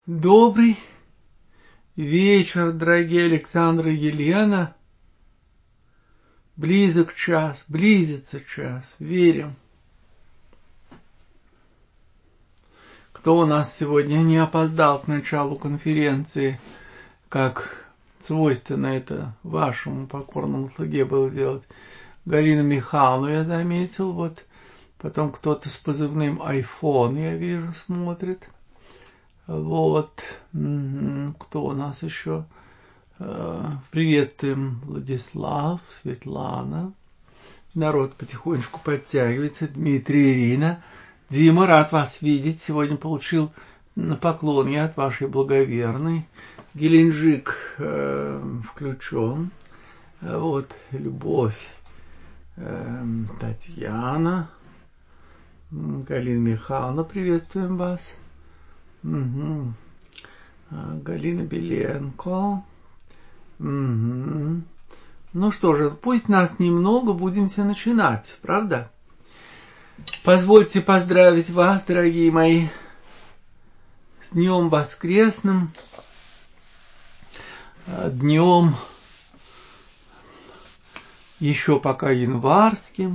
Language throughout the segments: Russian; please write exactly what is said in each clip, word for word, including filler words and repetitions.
Добрый вечер, дорогие Александр и Елена. Близок час, близится час, верим. Кто у нас сегодня не опоздал к началу конференции, как свойственно это вашему покорному слуге было делать? Галина Михайловна, я заметил, вот. Потом кто-то с позывным айфон, я вижу, смотрит. Вот. Кто у нас еще? Приветствуем Владислав, Светлана. Народ потихонечку подтягивается. Дмитрий, Ирина. Дима, рад вас видеть. Сегодня получил поклон я от вашей благоверной. Геленджик э, включен. Вот, Любовь. Э, Татьяна. Галина Михайловна, приветствуем вас. Угу. Галина Беленко. Угу. Ну что же, пусть нас немного, будемся начинать, правда? Позвольте поздравить вас, дорогие мои, с Днем Воскресным, днем еще пока январским.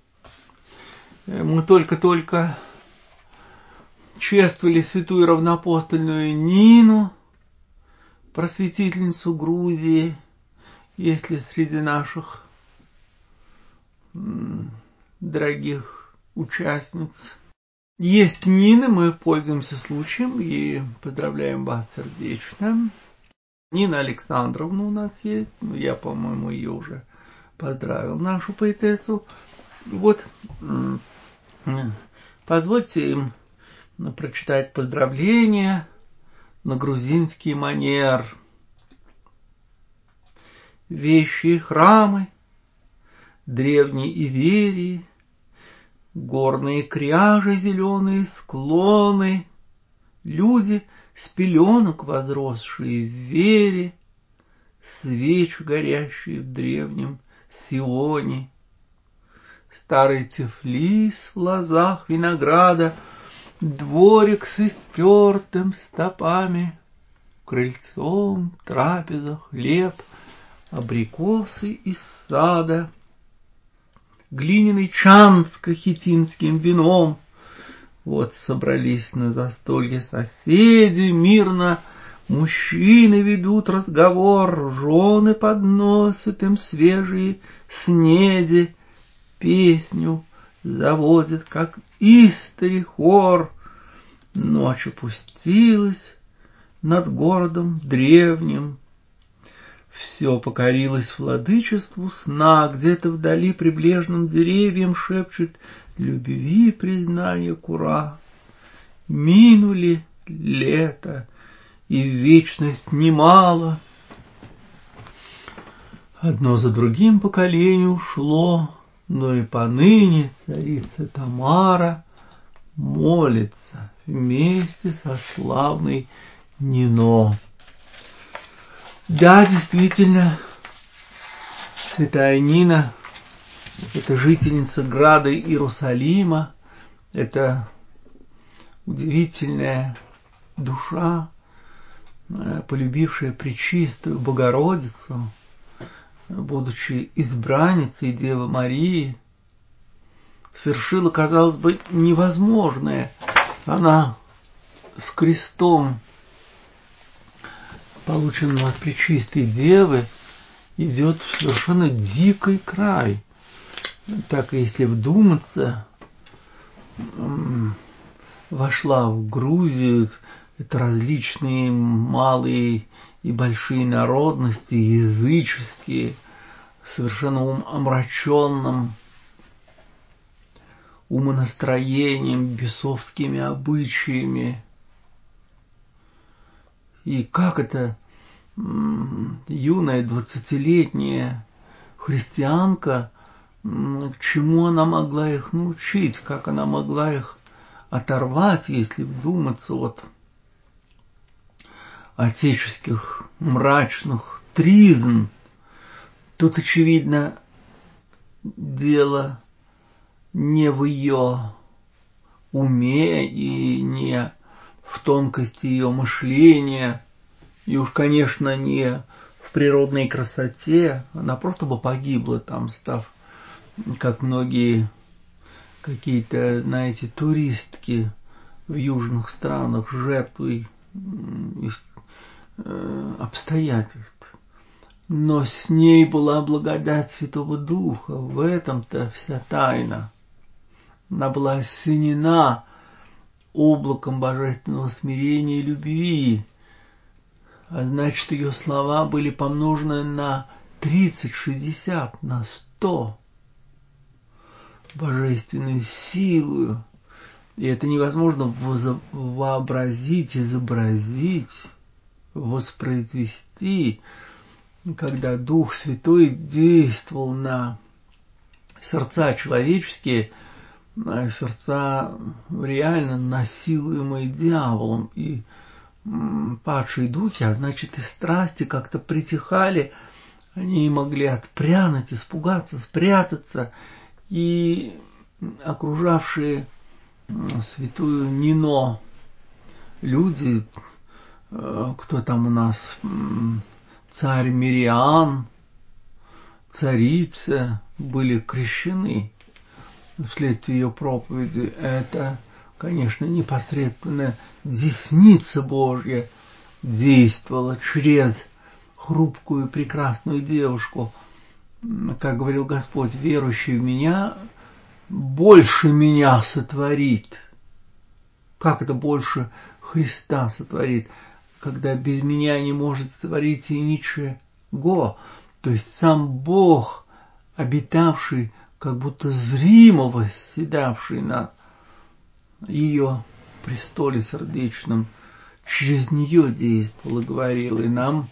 Мы только-только чествовали святую равноапостольную Нину, просветительницу Грузии, если среди наших дорогих участниц есть Нина, мы пользуемся случаем и поздравляем вас сердечно. Нина Александровна у нас есть, я, по-моему, ее уже поздравил, нашу поэтессу. Вот, позвольте им прочитать поздравления на грузинский манер. Вещи и храмы, древние Иверии, горные кряжи, зеленые склоны, люди с пеленок возросшие в вере, свечи горящие в древнем Сионе, старый Тифлис в лозах винограда, дворик с истертым стопами, крыльцом, трапеза, хлеб, абрикосы из сада, глиняный чан с кахетинским вином. Вот собрались на застолье соседи, мирно мужчины ведут разговор, жены подносят им свежие снеди, песню заводит, как истори хор. Ночь опустилась над городом древним, все покорилось владычеству сна, где-то вдали прибрежным деревьям шепчет любви признание кура. Минули лето, и вечность немало. Одно за другим поколение ушло, но и поныне царица Тамара молится вместе со славной Нино. Да, действительно, святая Нина – это жительница града Иерусалима, это удивительная душа, полюбившая пречистую Богородицу, будучи избранницей Девы Марии, совершила, казалось бы, невозможное. Она с крестом, полученным от пречистой Девы, идет в совершенно дикий край. Так, если вдуматься, вошла в Грузию, это различные малые и большие народности, языческие, совершенно омраченным умонастроением, бесовскими обычаями. И как это юная двадцатилетняя христианка, к чему она могла их научить, как она могла их оторвать, если вдуматься от отеческих мрачных тризн. Тут, очевидно, дело не в ее уме и не в в тонкости ее мышления, и уж, конечно, не в природной красоте, она просто бы погибла там, став, как многие какие-то, знаете, туристки в южных странах, жертвой обстоятельств. Но с ней была благодать Святого Духа, в этом-то вся тайна. Она была осенена облаком божественного смирения и любви, а значит, ее слова были помножены на тридцать, шестьдесят, на сто божественную силу. И это невозможно вообразить, изобразить, воспроизвести, когда Дух Святой действовал на сердца человеческие, на сердца реально насилуемые дьяволом, и падшие духи, а значит и страсти как-то притихали, они могли отпрянуть, испугаться, спрятаться, и окружавшие святую Нино люди, кто там у нас, царь Мириан, царица, были крещены вследствие ее проповеди. Это, конечно, непосредственно десница Божья действовала через хрупкую прекрасную девушку. Как говорил Господь, верующий в меня больше меня сотворит. Как это больше Христа сотворит, когда без меня не может сотворить и ничего? То есть сам Бог, обитавший, как будто зримо восседавший на ее престоле сердечном, через нее действовал и говорил, и нам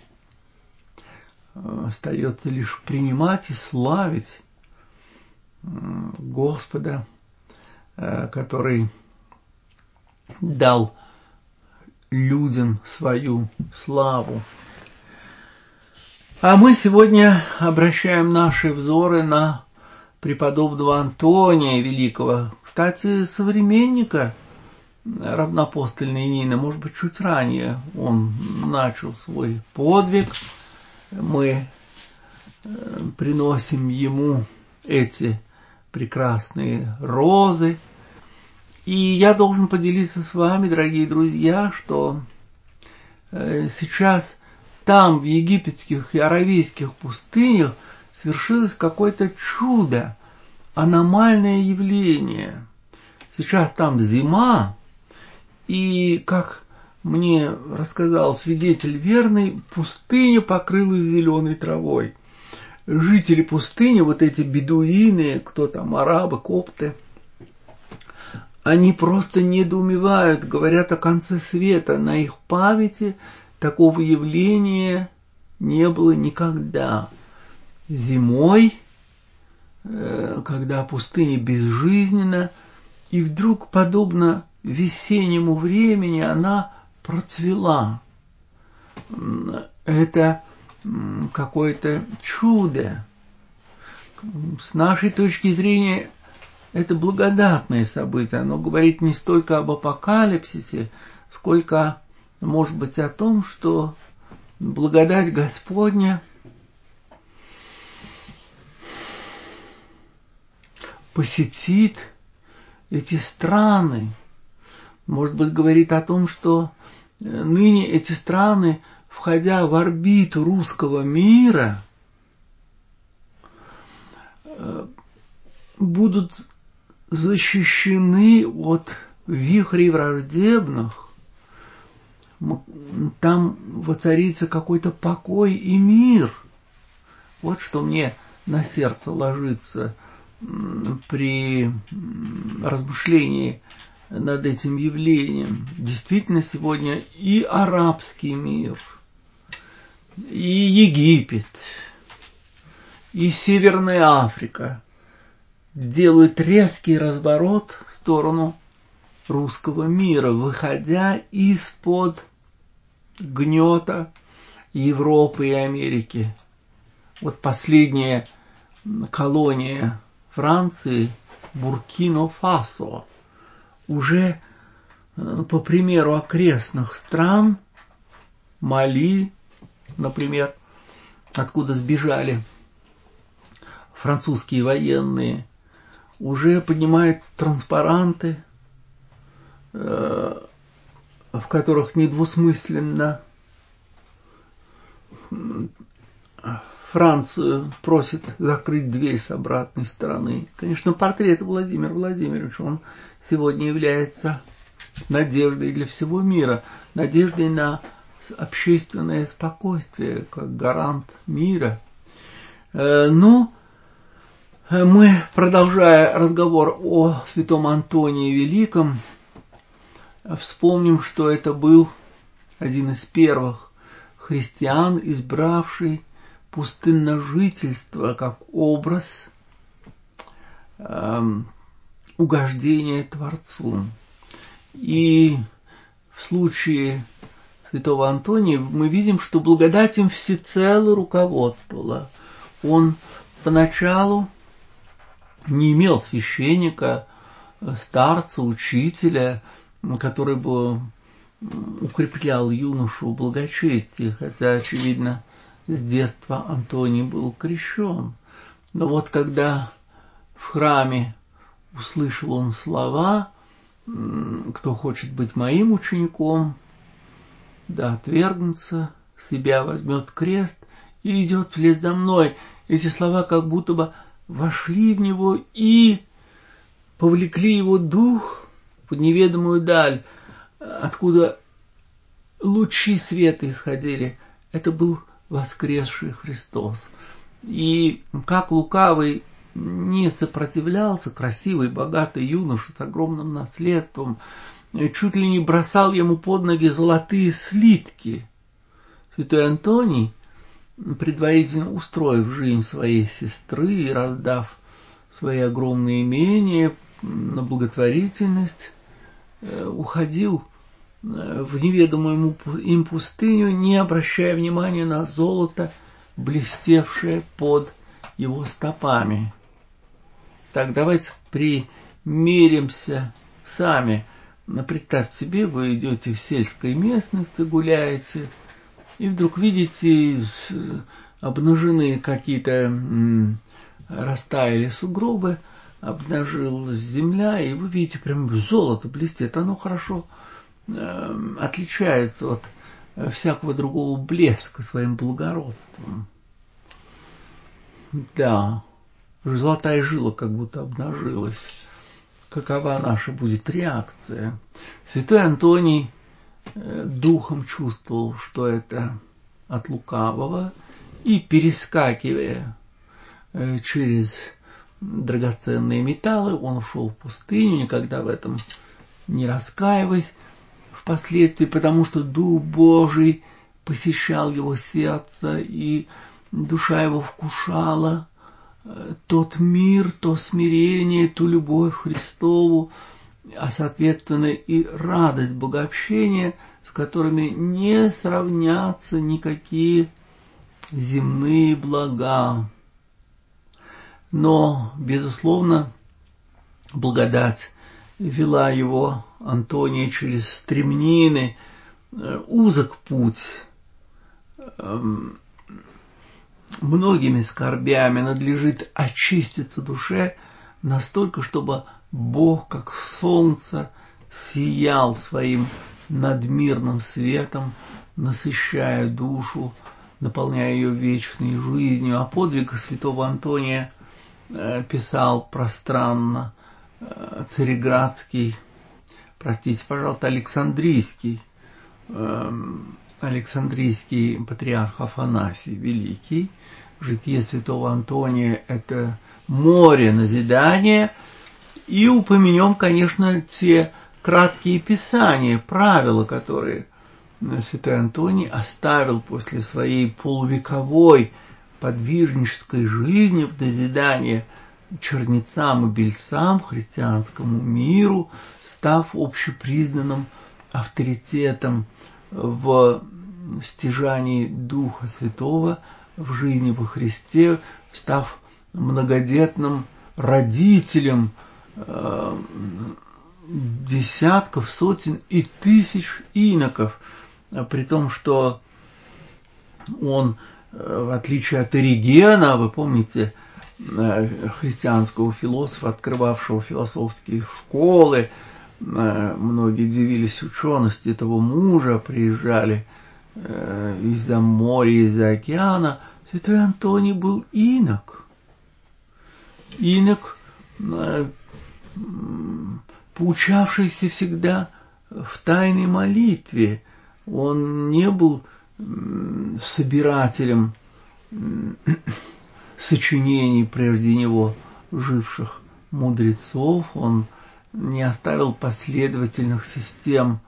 остается лишь принимать и славить Господа, который дал людям свою славу. А мы сегодня обращаем наши взоры на преподобного Антония Великого, кстати, современника равноапостольной Нины, может быть, чуть ранее он начал свой подвиг. Мы приносим ему эти прекрасные розы. И я должен поделиться с вами, дорогие друзья, что сейчас там, в египетских и аравийских пустынях, свершилось какое-то чудо, аномальное явление. Сейчас там зима, и, как мне рассказал свидетель верный, пустыня покрылась зеленой травой. Жители пустыни, вот эти бедуины, кто там, арабы, копты, они просто недоумевают, говорят о конце света. На их памяти такого явления не было никогда. Зимой, когда пустыня безжизненна, и вдруг, подобно весеннему времени, она процвела. Это какое-то чудо. С нашей точки зрения, это благодатное событие. Оно говорит не столько об апокалипсисе, сколько, может быть, о том, что благодать Господня посетит эти страны. Может быть, говорит о том, что ныне эти страны, входя в орбиту русского мира, будут защищены от вихрей враждебных. Там воцарится какой-то покой и мир. Вот что мне на сердце ложится при размышлении над этим явлением. Действительно, сегодня и арабский мир, и Египет, и Северная Африка делают резкий разворот в сторону русского мира, выходя из-под гнета Европы и Америки. Вот последняя колония Франции, Буркина-Фасо, уже по примеру окрестных стран, Мали, например, откуда сбежали французские военные, уже поднимает транспаранты, в которых недвусмысленно Францию просит закрыть дверь с обратной стороны. Конечно, портрет Владимира Владимировича, он сегодня является надеждой для всего мира, надеждой на общественное спокойствие, как гарант мира. Но мы, продолжая разговор о святом Антонии Великом, вспомним, что это был один из первых христиан, избравший пустынножительство как образ э, угождения Творцу. И в случае святого Антония мы видим, что благодать им всецело руководствовала. Он поначалу не имел священника, старца, учителя, который бы укреплял юношу в благочестии, хотя, очевидно, с детства Антоний был крещен. Но вот когда в храме услышал он слова: «Кто хочет быть моим учеником, да отвергнется себя, возьмет крест и идет вслед за мной», эти слова как будто бы вошли в него и повлекли его дух в неведомую даль, откуда лучи света исходили. Это был воскресший Христос. И как лукавый не сопротивлялся, красивый, богатый юноша с огромным наследством, чуть ли не бросал ему под ноги золотые слитки, святой Антоний, предварительно устроив жизнь своей сестры и раздав свои огромные имения на благотворительность, уходил в неведомую им пустыню, не обращая внимания на золото, блестевшее под его стопами. Так, давайте примеримся сами. Представьте себе, вы идете в сельской местности, гуляете, и вдруг видите обнажены какие-то, растаяли сугробы, обнажилась земля, и вы видите, прям золото блестит. Оно хорошо отличается от всякого другого блеска своим благородством. Да, золотая жила как будто обнажилась. Какова наша будет реакция? Святой Антоний духом чувствовал, что это от лукавого, и, перескакивая через драгоценные металлы, он ушел в пустыню, никогда в этом не раскаиваясь впоследствии, потому что Дух Божий посещал его сердце, и душа его вкушала тот мир, то смирение, ту любовь Христову, а соответственно и радость богообщения, с которыми не сравнятся никакие земные блага. Но, безусловно, благодать вела его, Антония, через стремнины, узок путь, многими скорбями надлежит очиститься душе настолько, чтобы Бог, как солнце, сиял своим надмирным светом, насыщая душу, наполняя ее вечной жизнью. О подвигах святого Антония писал пространно Цареградский, простите, пожалуйста, Александрийский, Александрийский патриарх Афанасий Великий. Житие святого Антония – это море назидания. И упомянем, конечно, те краткие писания, правила, которые святой Антоний оставил после своей полувековой подвижнической жизни в назидание чернецам и бельцам, христианскому миру, став общепризнанным авторитетом в стяжании Духа Святого в жизни во Христе, став многодетным родителем десятков, сотен и тысяч иноков, при том, что он, в отличие от Оригена, вы помните, христианского философа, открывавшего философские школы, многие дивились учености этого мужа, приезжали из-за моря, из-за океана. Святой Антоний был инок. Инок, поучавшийся всегда в тайной молитве. Он не был собирателем сочинений прежде него живших мудрецов, он не оставил последовательных систем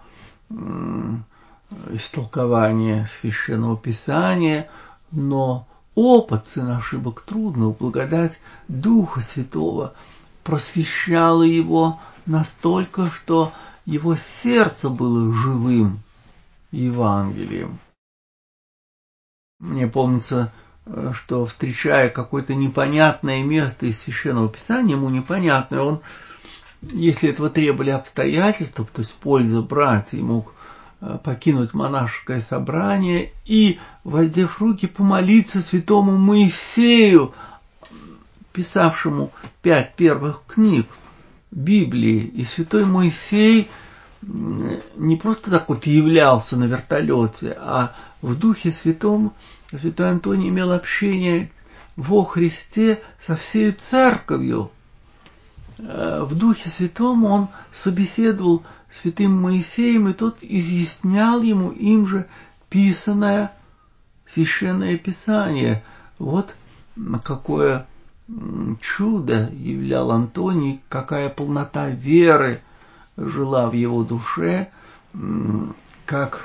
истолкования Священного Писания, но опыт, сын ошибок трудных, благодать Духа Святого просвещала его настолько, что его сердце было живым Евангелием. Мне помнится, что, встречая какое-то непонятное место из Священного Писания, ему непонятное, он, если этого требовали обстоятельства, то есть польза братьев, мог покинуть монашеское собрание и, воздев руки, помолиться святому Моисею, писавшему пять первых книг Библии. И святой Моисей не просто так вот являлся на вертолете, а в Духе Святом святой Антоний имел общение во Христе со всей церковью. В Духе Святом он собеседовал с святым Моисеем, и тот изъяснял ему им же писанное Священное Писание. Вот какое чудо являл Антоний, какая полнота веры жила в его душе, как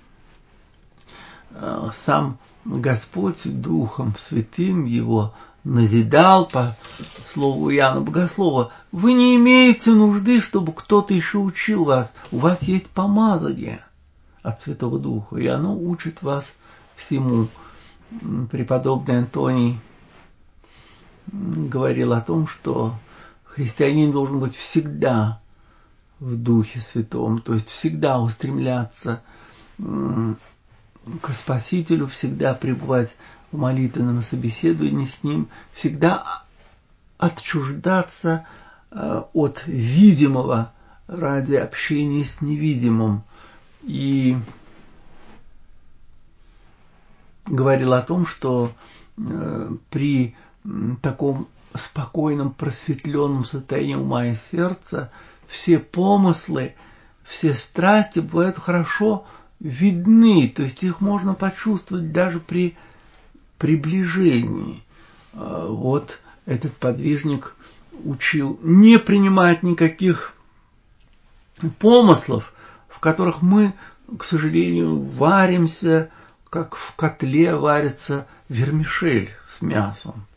сам Господь Духом Святым его назидал, по слову Иоанна Богослова: вы не имеете нужды, чтобы кто-то еще учил вас, у вас есть помазание от Святого Духа, и оно учит вас всему. Преподобный Антоний говорил о том, что христианин должен быть всегда в Духе Святом, то есть всегда устремляться к Спасителю, всегда пребывать в молитвенном собеседовании с Ним, всегда отчуждаться от видимого ради общения с невидимым. И говорил о том, что при таком спокойном, просветленном состоянии ума и сердца все помыслы, все страсти бывают хорошо видны, то есть их можно почувствовать даже при приближении. Вот этот подвижник учил не принимать никаких помыслов, в которых мы, к сожалению, варимся, как в котле варится вермишель с мясом.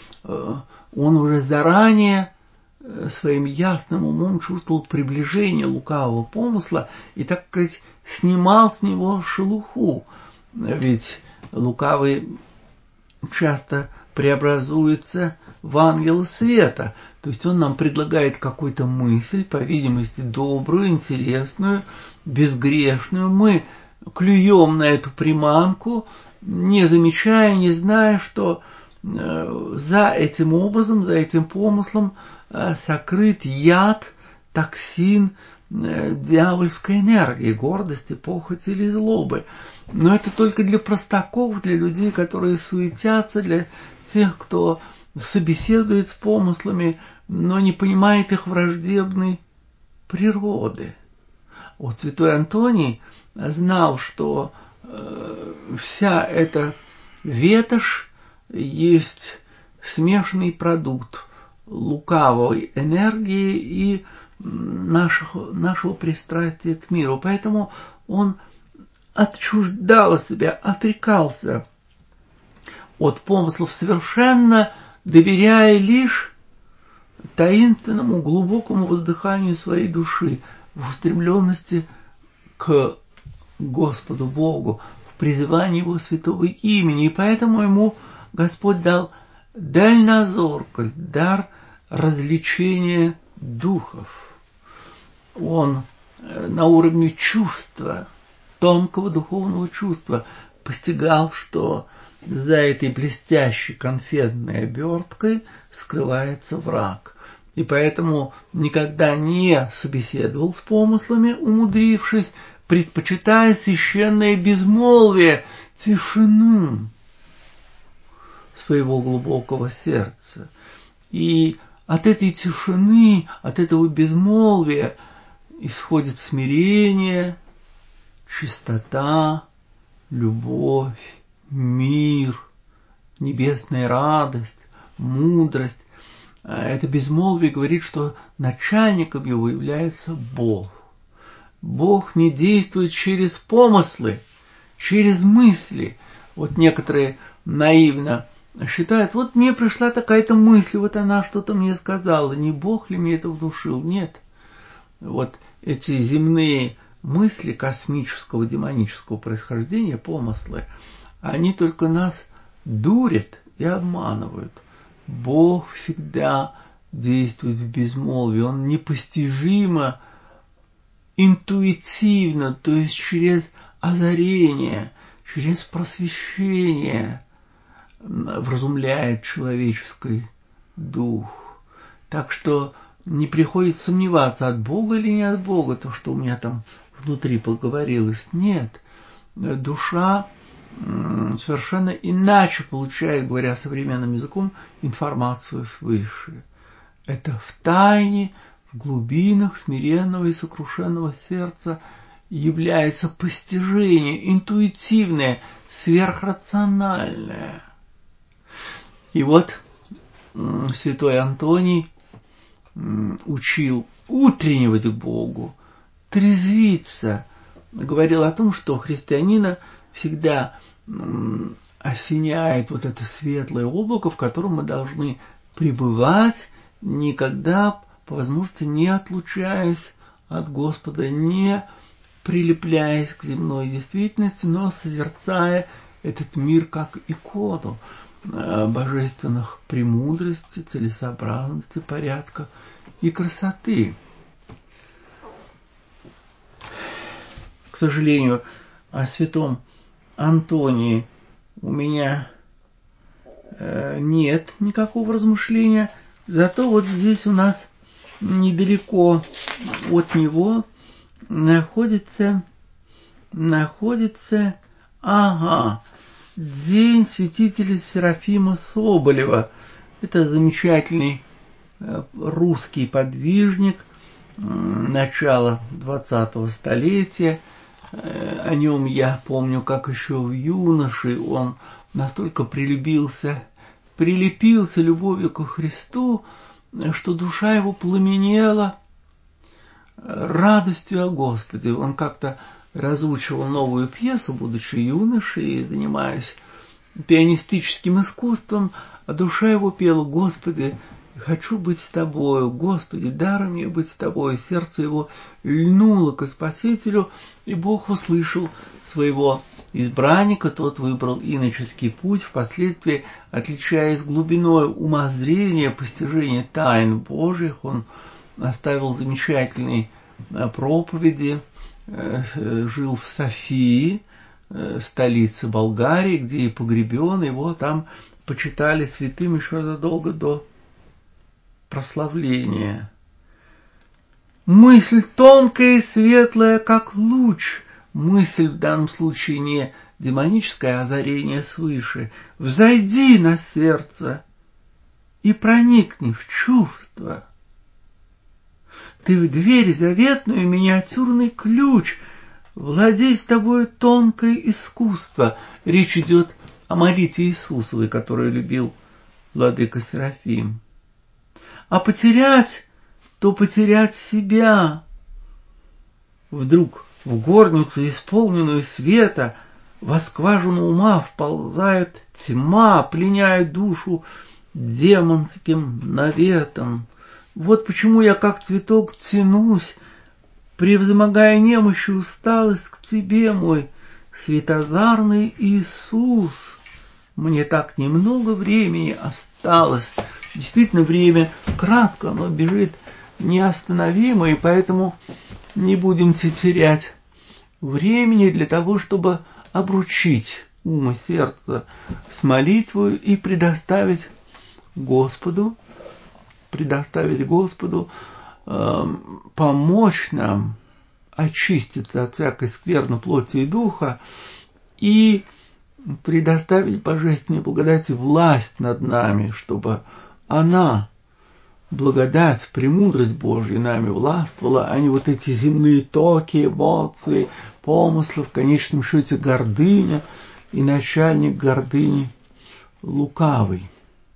Он уже заранее своим ясным умом чувствовал приближение лукавого помысла и, так сказать, снимал с него шелуху. Ведь лукавый часто преобразуется в ангела света. То есть он нам предлагает какую-то мысль, по видимости, добрую, интересную, безгрешную. Мы клюем на эту приманку, не замечая, не зная, что за этим образом, за этим помыслом сокрыт яд, токсин дьявольской энергии, гордости, похоти или злобы. Но это только для простаков, для людей, которые суетятся, для тех, кто собеседует с помыслами, но не понимает их враждебной природы. Вот святой Антоний знал, что э, вся эта ветошь есть смешанный продукт лукавой энергии и нашего, нашего пристрастия к миру. Поэтому он отчуждал себя, отрекался от помыслов, совершенно доверяя лишь таинственному глубокому воздыханию своей души, в устремленности к Господу Богу, в призывании Его святого имени. И поэтому ему Господь дал дальнозоркость, дар развлечения духов. он на уровне чувства, тонкого духовного чувства постигал, что за этой блестящей конфетной оберткой скрывается враг. И поэтому никогда не собеседовал с помыслами, умудрившись, предпочитая священное безмолвие, тишину своего глубокого сердца. И от этой тишины, от этого безмолвия исходит смирение, чистота, любовь, мир, небесная радость, мудрость. Это безмолвие говорит, что начальником его является Бог. Бог не действует через помыслы, через мысли. Вот некоторые наивно считают, вот мне пришла такая-то мысль, вот она что-то мне сказала, не Бог ли мне это внушил? Нет. Вот эти земные мысли космического, демонического происхождения, помыслы, они только нас дурят и обманывают. Бог всегда действует в безмолвии, Он непостижимо, интуитивно, то есть через озарение, через просвещение вразумляет человеческий дух. Так что не приходится сомневаться, от Бога или не от Бога, то, что у меня там внутри поговорилось. Нет, душа совершенно иначе получает, говоря современным языком, информацию свыше. Это в тайне, в глубинах смиренного и сокрушенного сердца является постижение, интуитивное, сверхрациональное. И вот святой Антоний учил утреннивать к Богу, трезвиться, говорил о том, что христианина всегда осеняет вот это светлое облако, в котором мы должны пребывать, никогда, по возможности, не отлучаясь от Господа, не прилепляясь к земной действительности, но созерцая этот мир как икону божественных премудрости, целесообразности, порядка и красоты. К сожалению, о святом Антонии у меня э, нет никакого размышления, зато вот здесь у нас недалеко от него находится, находится, ага, день святителя Серафима Соболева. Это замечательный э, русский подвижник э, начала двадцатого столетия. О нем я помню, как еще в юноше он настолько прилепился, прилепился любовью ко Христу, что душа его пламенела радостью о Господе. Он как-то разучивал новую пьесу, будучи юношей и занимаясь пианистическим искусством, а душа его пела: «Господи, хочу быть с Тобою, Господи, даруй мне быть с Тобой». Сердце его льнуло к Спасителю, и Бог услышал своего избранника, тот выбрал иноческий путь, впоследствии, отличаясь глубиной умозрения, постижения тайн Божьих, он оставил замечательные проповеди, жил в Софии, столице Болгарии, где и погребен, его там почитали святым еще задолго до прославления. Мысль тонкая и светлая, как луч. Мысль в данном случае не демоническое озарение свыше. Взойди на сердце и проникни в чувство. Ты в дверь заветную, миниатюрный ключ. Владей с тобой тонкое искусство. Речь идет о молитве Иисусовой, которую любил владыка Серафим. А потерять, то потерять себя. Вдруг в горницу, исполненную света, во скважину ума вползает тьма, пленяя душу демонским наветом. Вот почему я, как цветок, тянусь, превозмогая немощь и усталость, к тебе, мой светозарный Иисус. Мне так немного времени осталось. Действительно, время кратко, оно бежит неостановимо, и поэтому не будем терять времени для того, чтобы обручить ум и сердце с молитвой и предоставить Господу, предоставить Господу э, помочь нам очиститься от всякой скверны плоти и духа и предоставить божественной благодати власть над нами, чтобы она, благодать, премудрость Божья нами властвовала, а не вот эти земные токи, эмоции, помыслы, в конечном счете гордыня и начальник гордыни лукавый.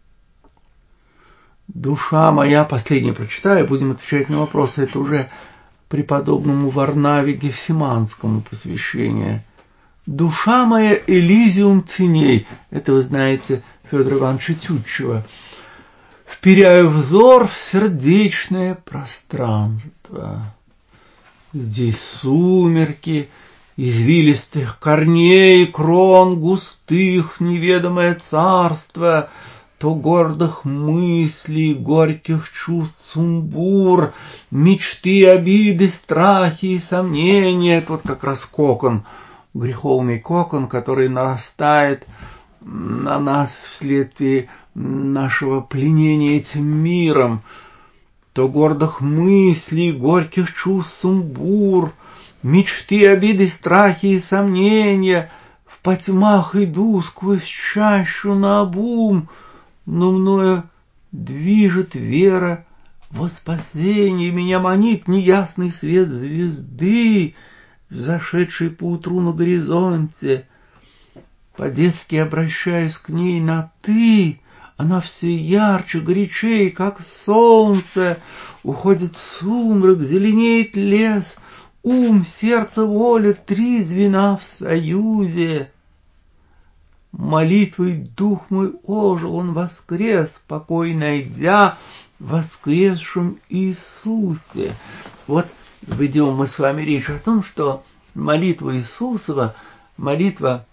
Душа моя, последнее прочитаю, будем отвечать на вопросы, это уже преподобному Варнаве Гефсиманскому посвящение. Душа моя элизиум теней, это вы знаете Федора Ивановича Тютчева. Вперяю взор в сердечное пространство. Здесь сумерки, извилистых корней, крон густых, неведомое царство, то гордых мыслей, горьких чувств сумбур, мечты, обиды, страхи и сомнения. Это вот как раз кокон, греховный кокон, который нарастает на нас вследствие нашего пленения этим миром. То гордых мыслей, горьких чувств сумбур, мечты, обиды, страхи и сомнения. В потьмах иду сквозь чащу наобум, но мною движет вера во спасение, меня манит неясный свет звезды, зашедшей поутру на горизонте. По-детски обращаюсь к ней на «ты», она все ярче, горячей, как солнце. Уходит в сумрак, зеленеет лес, ум, сердце, воля, три звена в союзе. Молитвой дух мой ожил, он воскрес, покой найдя в воскресшем Иисусе. Вот ведем мы с вами речь о том, что молитва Иисусова, молитва,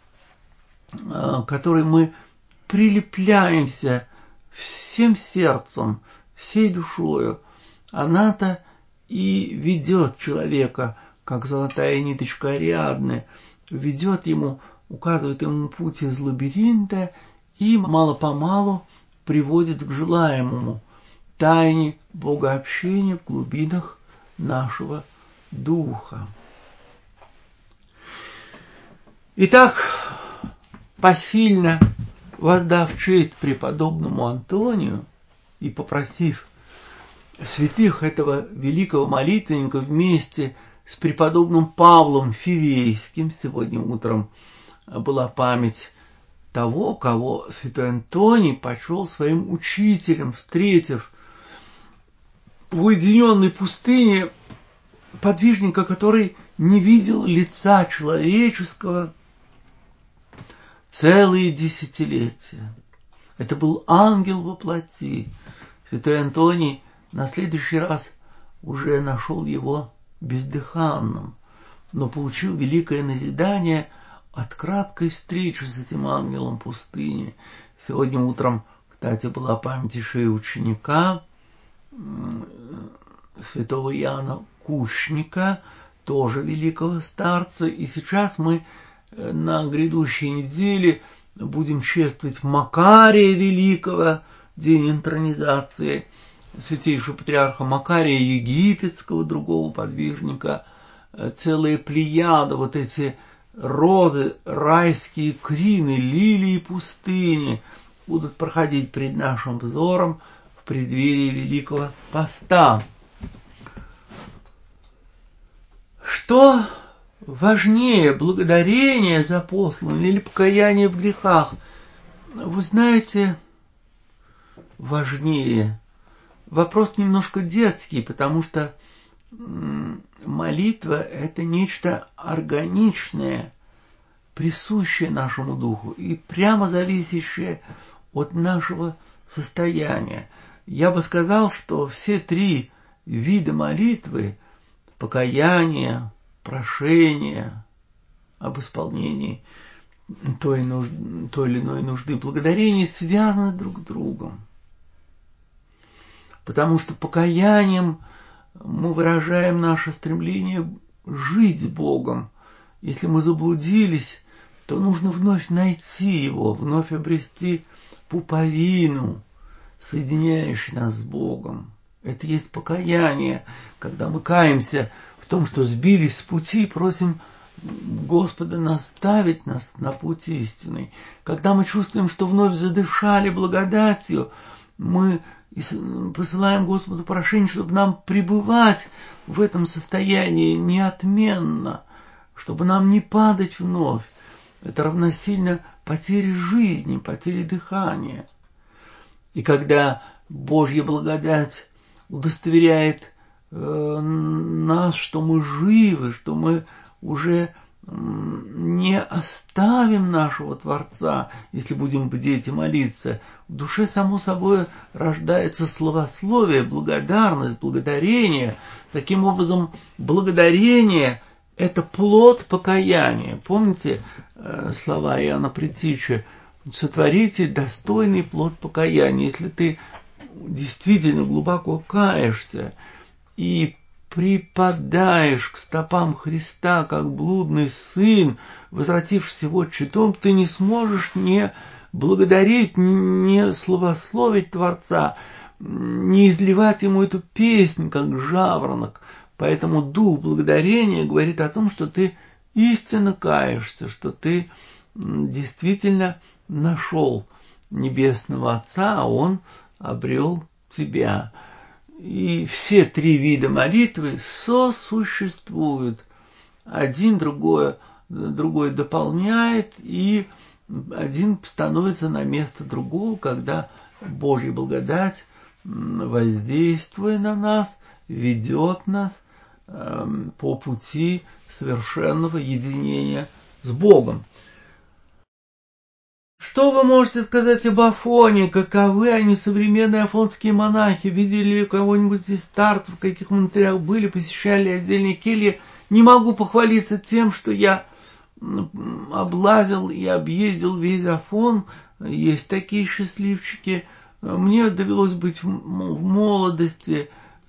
к которой мы прилепляемся всем сердцем, всей душою, она-то и ведет человека, как золотая ниточка Ариадны, ведет ему, указывает ему путь из лабиринта и мало-помалу приводит к желаемому тайне богообщения в глубинах нашего духа. Итак, посильно воздав честь преподобному Антонию и попросив святых этого великого молитвенника вместе с преподобным Павлом Фивейским, сегодня утром была память того, кого святой Антоний почел своим учителем, встретив в уединенной пустыне подвижника, который не видел лица человеческого целые десятилетия. Это был ангел во плоти. Святой Антоний на следующий раз уже нашел его бездыханным, но получил великое назидание от краткой встречи с этим ангелом пустыни. Сегодня утром, кстати, была память еще и ученика святого Иоанна Кущника, тоже великого старца. И сейчас мы на грядущей неделе будем чествовать Макария Великого, день интронизации святейшего патриарха Макария Египетского, другого подвижника, целая плеяда, вот эти розы, райские крины, лилии пустыни будут проходить пред нашим взором в преддверии Великого Поста. Что важнее, благодарение за посланное или покаяние в грехах? Вы знаете, важнее. Вопрос немножко детский, потому что молитва – это нечто органичное, присущее нашему духу и прямо зависящее от нашего состояния. Я бы сказал, что все три вида молитвы – покаяние, прошение об исполнении той, нужды, той или иной нужды, благодарение связаны друг с другом. Потому что покаянием мы выражаем наше стремление жить с Богом. Если мы заблудились, то нужно вновь найти Его, вновь обрести пуповину, соединяющую нас с Богом. Это есть покаяние, когда мы каемся в том, что сбились с пути, и просим Господа наставить нас на путь истинный. Когда мы чувствуем, что вновь задышали благодатью, мы посылаем Господу прошение, чтобы нам пребывать в этом состоянии неотменно, чтобы нам не падать вновь. Это равносильно потере жизни, потере дыхания. И когда Божья благодать удостоверяет э, нас, что мы живы, что мы уже не оставим нашего Творца, если будем бдеть и молиться, в душе, само собой, рождается славословие, благодарность, благодарение. Таким образом, благодарение – это плод покаяния. Помните э, слова Иоанна Предтечи? «Сотворите достойный плод покаяния». Если ты действительно глубоко каешься и припадаешь к стопам Христа, как блудный сын, возвратившийся в отчий дом, ты не сможешь не благодарить, не славословить Творца, не изливать ему эту песнь, как жаворонок. Поэтому дух благодарения говорит о том, что ты истинно каешься, что ты действительно нашел Небесного Отца, а Он обрел тебя. И все три вида молитвы сосуществуют. Один другое, другой дополняет, и один становится на место другого, когда Божья благодать, воздействуя на нас, ведет нас э, по пути совершенного единения с Богом. Что вы можете сказать об Афоне? Каковы они, современные афонские монахи? Видели ли кого-нибудь из старцев, в каких монастырях были, посещали отдельные кельи? Не могу похвалиться тем, что я облазил и объездил весь Афон. Есть такие счастливчики. Мне довелось быть в молодости.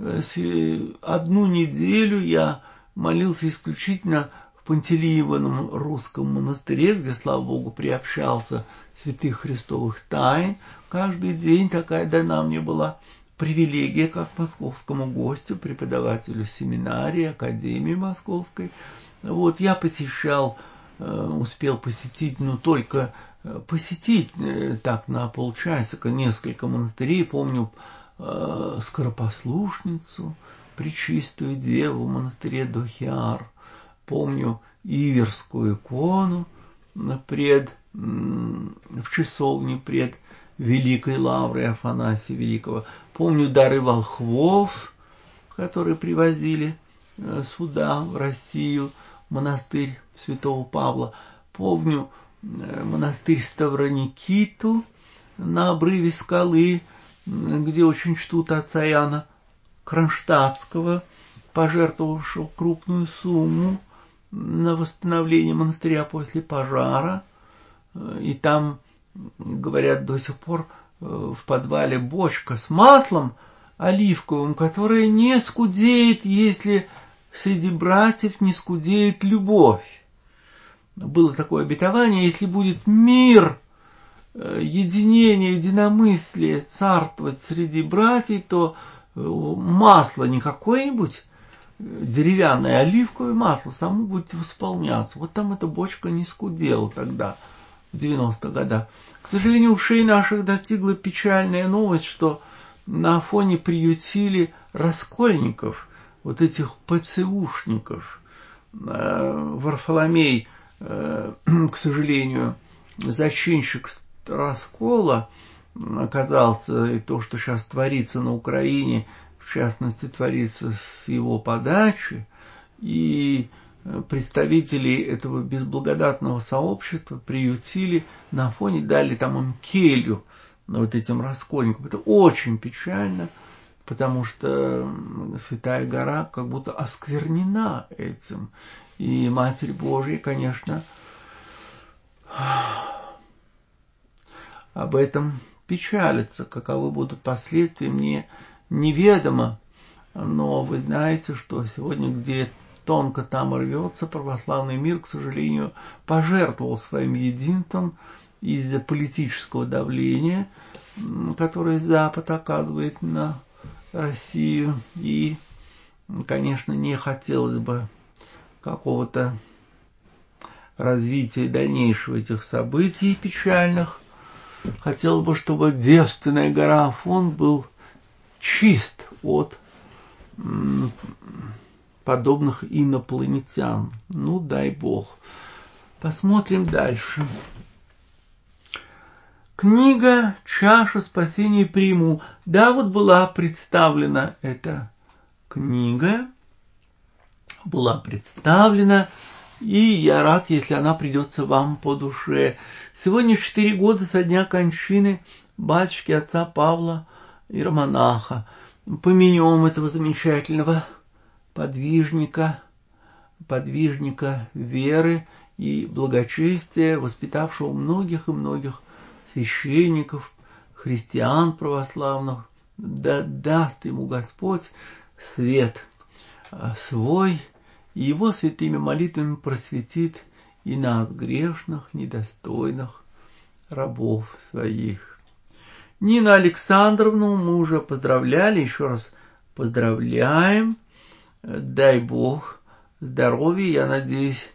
Одну неделю я молился исключительно в Пантелеевом русском монастыре, где, слава Богу, приобщался святых христовых тайн. Каждый день такая дана мне была привилегия, как московскому гостю, преподавателю семинарии, академии московской. Вот я посещал, успел посетить, но только посетить так на полчасика несколько монастырей. Помню Скоропослушницу, Пречистую Деву в монастыре Дохиар. Помню Иверскую икону пред, в часовне пред Великой Лаврой Афанасия Великого. Помню дары волхвов, которые привозили сюда, в Россию, монастырь Святого Павла. Помню монастырь Ставроникиту на обрыве скалы, где очень чтут отца Иоанна Кронштадтского, пожертвовавшего крупную сумму на восстановление монастыря после пожара. И там, говорят, до сих пор в подвале бочка с маслом оливковым, которая не скудеет, если среди братьев не скудеет любовь. Было такое обетование: если будет мир, единение, единомыслие царствовать среди братьев, то масло не какое-нибудь деревянное, оливковое масло само будет восполняться. Вот там эта бочка не скудела тогда, в девяностых годах. К сожалению, ушей наших достигла печальная новость, что на Афоне приютили раскольников, вот этих ПЦУшников. Варфоломей, к сожалению, зачинщик раскола оказался, и то, что сейчас творится на Украине, в частности, творится с его подачи, и представителей этого безблагодатного сообщества приютили на Афоне, дали там им келью, вот этим раскольникам. Это очень печально, потому что Святая Гора как будто осквернена этим. И Матерь Божья, конечно, об этом печалится. Каковы будут последствия, мне неведомо. Но вы знаете, что сегодня, где тонко там рвется, православный мир, к сожалению, пожертвовал своим единством из-за политического давления, которое Запад оказывает на Россию. И, конечно, не хотелось бы какого-то развития дальнейшего этих событий печальных. Хотелось бы, чтобы девственная гора Афон был чист от подобных инопланетян. Ну, дай бог. Посмотрим дальше. Книга «Чаша спасения приму». Да, вот была представлена эта книга. Была представлена. И я рад, если она придется вам по душе. Сегодня четыре года со дня кончины батюшки отца Павла Иеромонаха. Поменем этого замечательного подвижника, подвижника веры и благочестия, воспитавшего многих и многих священников, христиан православных. Да даст ему Господь свет свой, и его святыми молитвами просветит и нас, грешных, недостойных рабов своих. Нину Александровну мы уже поздравляли, еще раз поздравляем. Дай Бог здоровья, я надеюсь,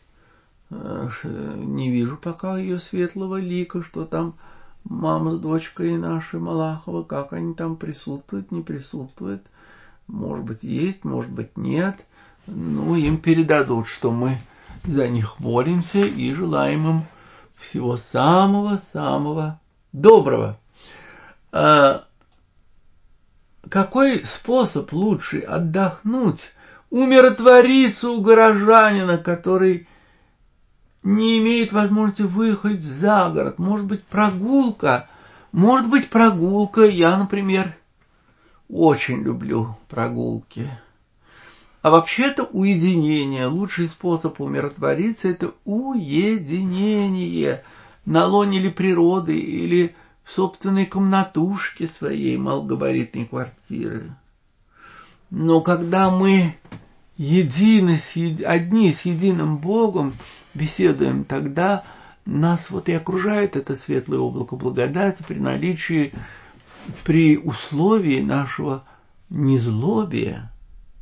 не вижу пока ее светлого лика, что там мама с дочкой нашей Малахова, как они там присутствуют, не присутствуют. Может быть, есть, может быть, нет. Ну, им передадут, что мы за них молимся и желаем им всего самого-самого доброго. А какой способ лучше отдохнуть, умиротвориться у горожанина, который не имеет возможности выехать за город? Может быть, прогулка? Может быть, прогулка. Я, например, очень люблю прогулки. А вообще-то уединение. Лучший способ умиротвориться – это уединение. На лоне или природы, или в собственной комнатушке своей малогабаритной квартиры. Но когда мы едины, одни с единым Богом беседуем, тогда нас вот и окружает это светлое облако благодати при наличии, при условии нашего незлобия,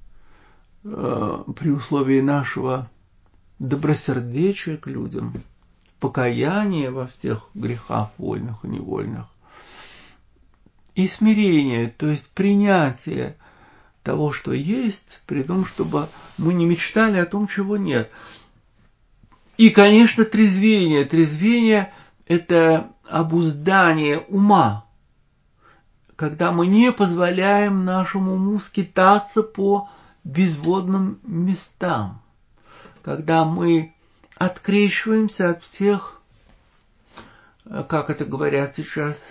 при условии нашего добросердечия к людям, покаяния во всех грехах вольных и невольных, и смирения, то есть принятие того, что есть, при том, чтобы мы не мечтали о том, чего нет. И, конечно, трезвение. Трезвение – это обуздание ума, когда мы не позволяем нашему уму скитаться по безводным местам, когда мы открещиваемся от всех, как это говорят сейчас,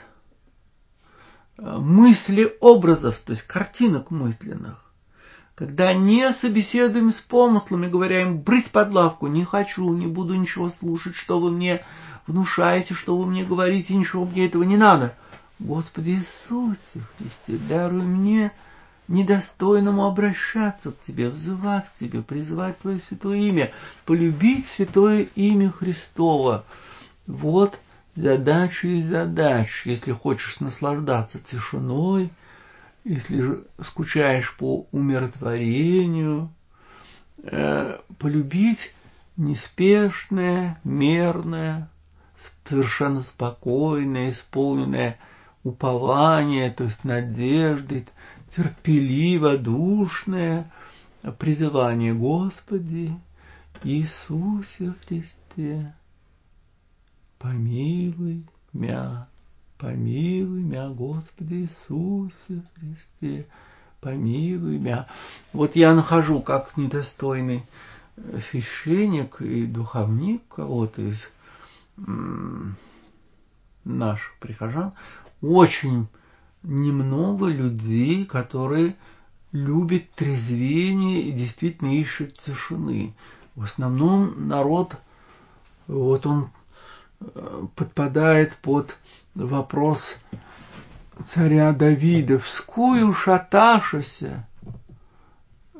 мыслеобразов, то есть картинок мысленных, когда не собеседуем с помыслами, говоря им: брысь под лавку, не хочу, не буду ничего слушать, что вы мне внушаете, что вы мне говорите, ничего мне этого не надо. Господи Иисусе Христе, даруй мне недостойному обращаться к Тебе, взывать к Тебе, призывать Твое святое имя, полюбить святое имя Христово. Вот задача и задача. Если хочешь наслаждаться тишиной, если скучаешь по умиротворению, э, полюбить неспешное, мерное, совершенно спокойное, исполненное упование, то есть надежды, терпеливо, душное призывание: Господи Иисусе Христе, помилуй мя, помилуй мя, Господи Иисусе Христе, помилуй мя. Вот я нахожу, как недостойный священник и духовник кого-то из м- наших прихожан, очень немного людей, которые любят трезвение и действительно ищут тишины. В основном народ, вот он подпадает под вопрос царя Давида: «Вскую шаташася,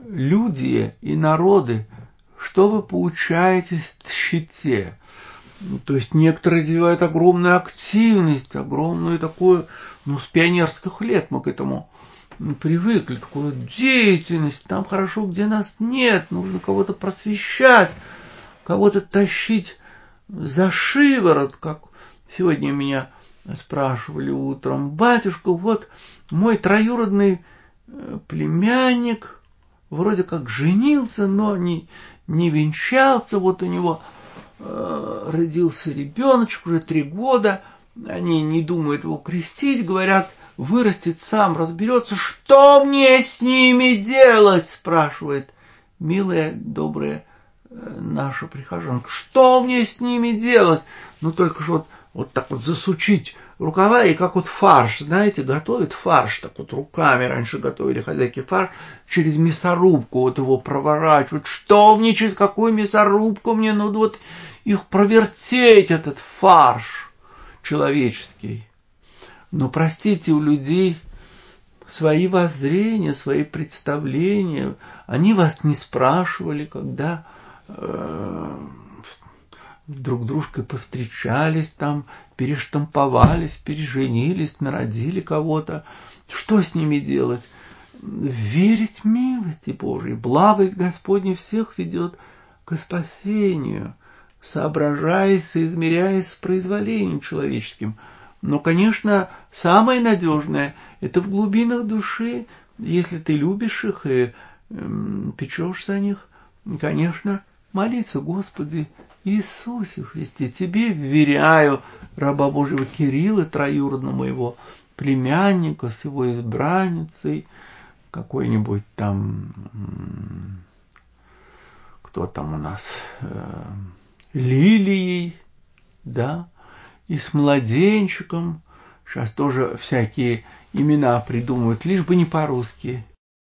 люди и народы, что вы поучаетесь в тщете? То есть некоторые развивают огромную активность, огромную такую, ну, с пионерских лет мы к этому привыкли, такую деятельность, там хорошо, где нас нет, нужно кого-то просвещать, кого-то тащить за шиворот, как сегодня меня спрашивали утром: батюшка, вот мой троюродный племянник вроде как женился, но не, не венчался, вот у него э, родился ребеночек, уже три года, они не думают его крестить, говорят, вырастет сам, разберется. Что мне с ними делать? Спрашивает милая, добрая э, наша прихожанка. Что мне с ними делать? Ну, только что вот, вот так вот засучить рукава, и как вот фарш, знаете, готовят фарш, так вот руками раньше готовили хозяйки фарш, через мясорубку вот его проворачивают. Что мне, через какую мясорубку мне надо вот их провертеть, этот фарш человеческий? Но, простите, у людей свои воззрения, свои представления. Они вас не спрашивали, когда э, друг дружкой повстречались, там, перештамповались, переженились, народили кого-то. Что с ними делать? Верить милости Божией. Благость Господня всех ведет к спасению, соображаясь, соизмеряясь с произволением человеческим. Но, конечно, самое надежное – это в глубинах души, если ты любишь их и э, печешься о них, конечно, молиться: Господи Иисусе Христе, Тебе вверяю раба Божьего Кирилла, троюродного моего племянника, с его избранницей, какой-нибудь там, кто там у нас, э, Лилией, да, и с младенчиком. Сейчас тоже всякие имена придумывают, лишь бы не по-русски.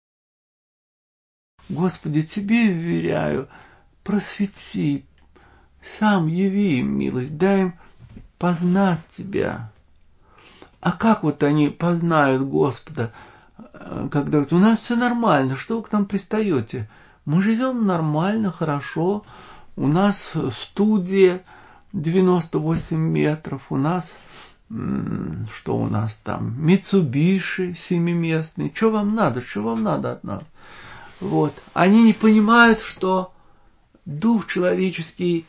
Господи, Тебе вверяю, просвети, сам яви им милость, дай им познать Тебя. А как вот они познают Господа, когда говорят: у нас все нормально, что вы к нам пристаете? Мы живем нормально, хорошо, у нас студия девяносто восемь метров, у нас, что у нас там, Митсубиши семиместный, что вам надо, что вам надо от нас? Вот. Они не понимают, что дух человеческий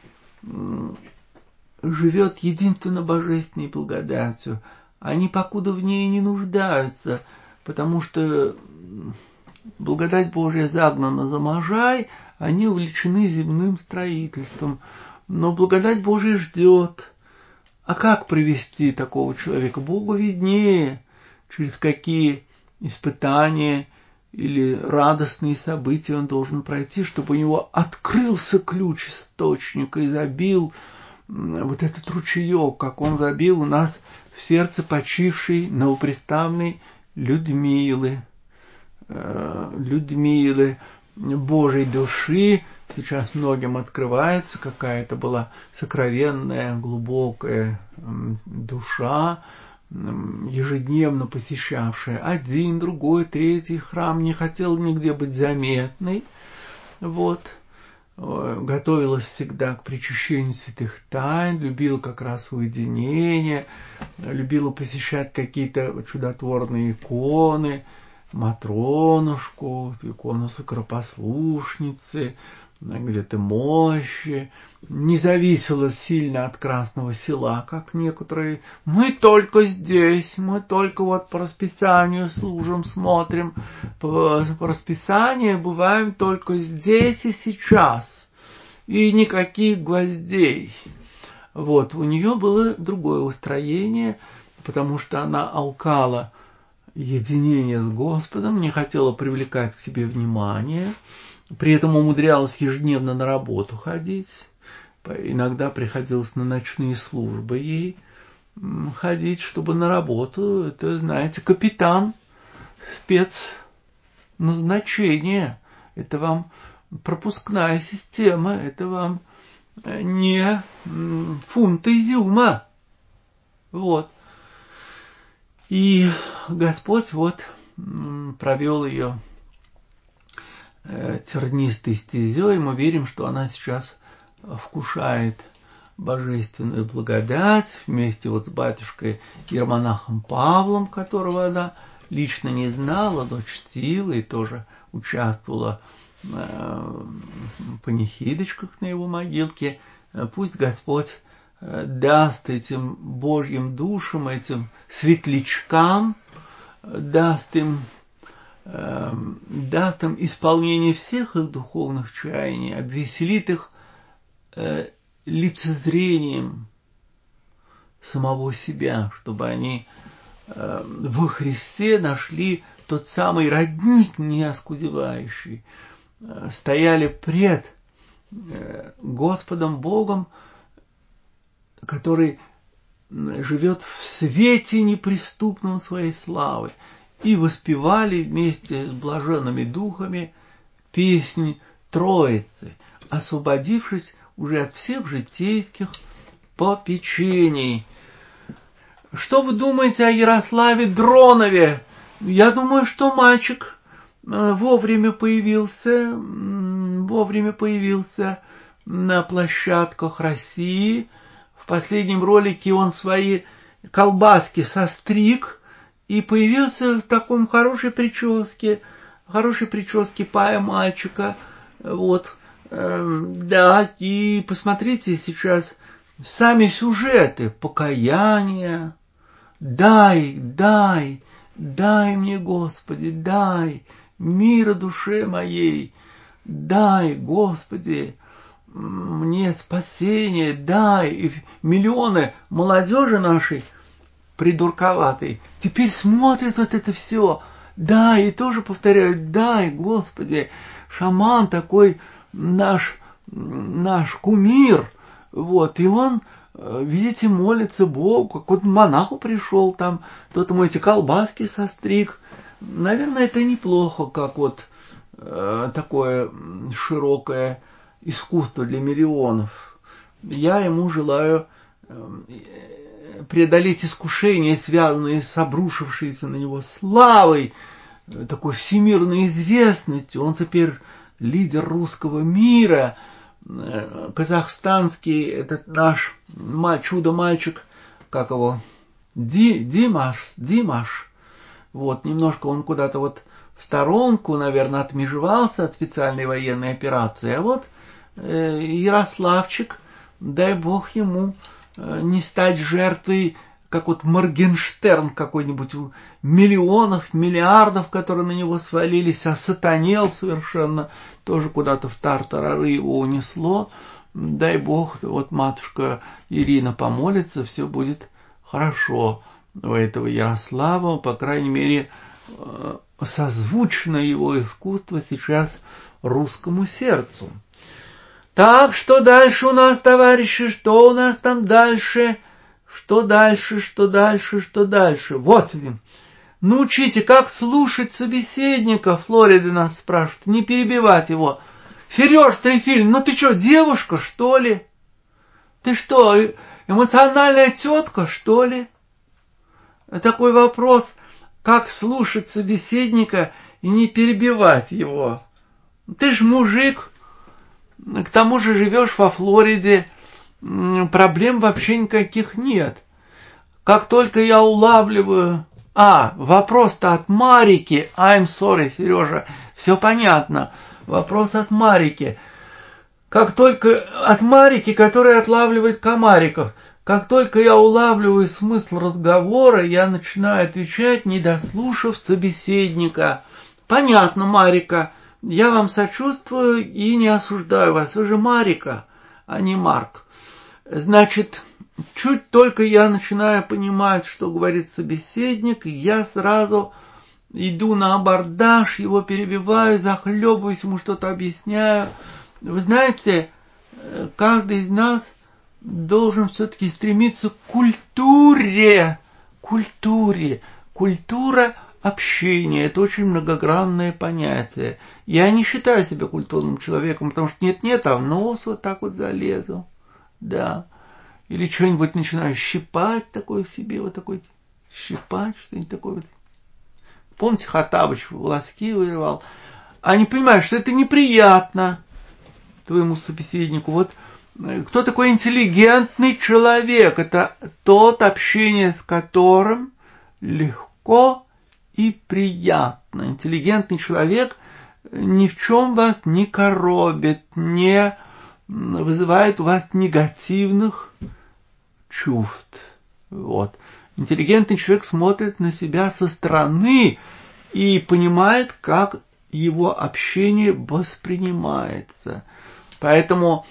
живет единственно божественной благодатью. Они покуда в ней не нуждаются, потому что благодать Божия загнана за можай, они увлечены земным строительством. Но благодать Божия ждет. А как привести такого человека? Богу виднее, через какие испытания или радостные события он должен пройти, чтобы у него открылся ключ источника и забил вот этот ручеек, как он забил у нас в сердце почившей новоприставной Людмилы, Людмилы, Божьей души. Сейчас многим открывается, какая-то была сокровенная, глубокая душа, ежедневно посещавшая один, другой, третий храм, не хотела нигде быть заметной, вот, готовилась всегда к причащению святых тайн, любила как раз уединение, любила посещать какие-то чудотворные иконы, Матронушку, икону Сокропослушницы, где-то мощи, не зависела сильно от Красного Села, как некоторые. Мы только здесь, мы только вот по расписанию служим, смотрим, по, по расписанию бываем только здесь и сейчас, и никаких гвоздей. Вот, у нее было другое устроение, потому что она алкала единение с Господом, не хотела привлекать к себе внимание, при этом умудрялась ежедневно на работу ходить, иногда приходилось на ночные службы ей ходить, чтобы на работу, это, знаете, капитан, спецназначение, это вам пропускная система, это вам не фунт изюма, вот. И Господь вот провел ее тернистой стезей. Мы верим, что она сейчас вкушает божественную благодать вместе вот с батюшкой иеромонахом Павлом, которого она лично не знала, но чтила и тоже участвовала в панихидочках на его могилке. Пусть Господь даст этим Божьим душам, этим светлячкам, даст им, даст им исполнение всех их духовных чаяний, обвеселит их лицезрением самого себя, чтобы они во Христе нашли тот самый родник неоскудевающий, стояли пред Господом Богом, который живет в свете неприступном своей славы, и воспевали вместе с блаженными духами песнь Троицы, освободившись уже от всех житейских попечений. Что вы думаете о Ярославе Дронове? Я думаю, что мальчик вовремя появился, вовремя появился на площадках России. В последнем ролике он свои колбаски состриг и появился в таком хорошей прическе, хорошей прическе пая мальчика. Вот, да, и посмотрите сейчас сами сюжеты, покаяние. Дай, дай, дай мне, Господи, дай мира душе моей, дай, Господи, мне спасение, дай. И миллионы молодежи нашей придурковатой теперь смотрят вот это все, дай, и тоже повторяют, дай, Господи. Шаман такой наш, наш кумир, вот, и он, видите, молится Богу, как вот монаху пришел там, тот ему эти колбаски состриг. Наверное, это неплохо, как вот э, такое широкое искусство для миллионов. Я ему желаю э, преодолеть искушения, связанные с обрушившейся на него славой, э, такой всемирной известностью. Он теперь лидер русского мира. Казахстанский, этот наш чудо-мальчик, как его, Ди, Димаш, Димаш, вот, немножко он куда-то вот в сторонку, наверное, отмежевался от специальной военной операции, а вот э, Ярославчик, дай бог ему э, не стать жертвой, как вот Моргенштерн какой-нибудь, миллионов, миллиардов, которые на него свалились, осатанел совершенно, тоже куда-то в тартарары его унесло. Дай бог, вот матушка Ирина помолится, все будет хорошо у этого Ярослава, по крайней мере, созвучно его искусство сейчас русскому сердцу. Так, что дальше у нас, товарищи, что у нас там дальше? Что дальше, что дальше, что дальше? Вот, научите, как слушать собеседника, Флорида нас спрашивает, не перебивать его. Сереж Трефиль, ну ты что, девушка, что ли? Ты что, эмоциональная тетка, что ли? Такой вопрос, как слушать собеседника и не перебивать его. Ты ж мужик, к тому же живешь во Флориде, проблем вообще никаких нет. Как только я улавливаю... А, вопрос-то от Марики. I'm sorry, Сережа. Все понятно. Вопрос от Марики. Как только... От Марики, которая отлавливает комариков. Как только я улавливаю смысл разговора, я начинаю отвечать, не дослушав собеседника. Понятно, Марика. Я вам сочувствую и не осуждаю вас. Вы же Марика, а не Марк. Значит, чуть только я начинаю понимать, что говорит собеседник, я сразу иду на абордаж, его перебиваю, захлебываюсь, ему что-то объясняю. Вы знаете, каждый из нас должен все-таки стремиться к культуре. Культуре. Культура общения. Это очень многогранное понятие. Я не считаю себя культурным человеком, потому что нет-нет, а в нос вот так вот залезу. Да. Или что-нибудь начинаю щипать такое в себе, вот такой, щипать, что-нибудь такое вот. Помните, Хаттабыч волоски вырывал? они понимают, что это неприятно твоему собеседнику. Вот кто такой интеллигентный человек? Это тот, общение с которым легко и приятно. Интеллигентный человек ни в чем вас не коробит, не вызывает у вас негативных чувств. Вот. Интеллигентный человек смотрит на себя со стороны и понимает, как его общение воспринимается. Поэтому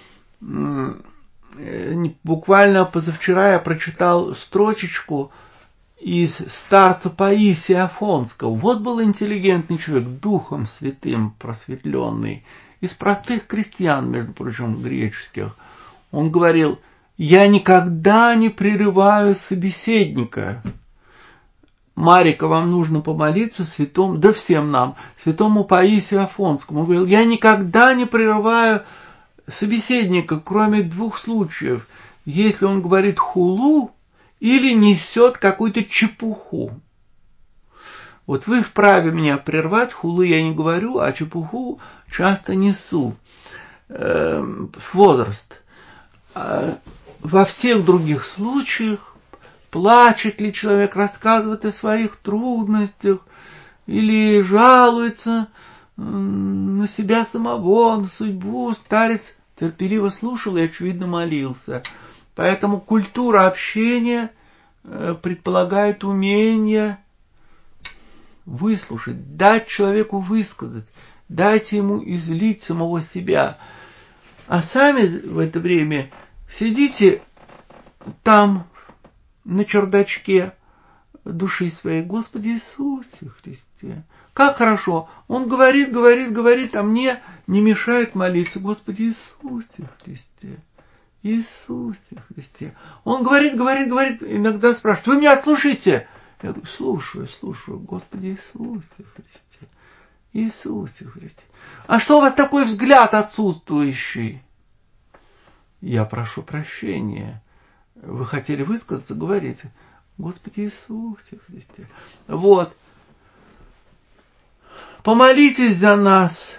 буквально позавчера я прочитал строчечку из старца Паисия Афонского. Вот был интеллигентный человек, Духом Святым просветленный, из простых крестьян, между прочим, греческих. Он говорил: «Я никогда не прерываю собеседника». Марика, вам нужно помолиться святому, да всем нам, святому Паисию Афонскому. Он говорил: «Я никогда не прерываю собеседника, кроме двух случаев. Если он говорит хулу или несет какую-то чепуху. Вот вы вправе меня прервать, хулы я не говорю, а чепуху часто несу. Э, возраст. А во всех других случаях, плачет ли человек, рассказывает о своих трудностях или жалуется на себя самого, на судьбу, старец терпеливо слушал и, очевидно, молился. Поэтому культура общения предполагает умение выслушать, дать человеку высказать, дать ему излить самого себя. А сами в это время сидите там, на чердачке души своей. Господи Иисусе Христе, как хорошо! Он говорит, говорит, говорит, а мне не мешает молиться. Господи Иисусе Христе, Иисусе Христе. Он говорит, говорит, говорит, иногда спрашивает: вы меня слушаете? Я говорю: слушаю, слушаю. Господи Иисусе Христе, Иисусе Христе. А что у вас такой взгляд отсутствующий? Я прошу прощения. Вы хотели высказаться, говорите: Господи Иисусе Христе. Вот. Помолитесь за нас.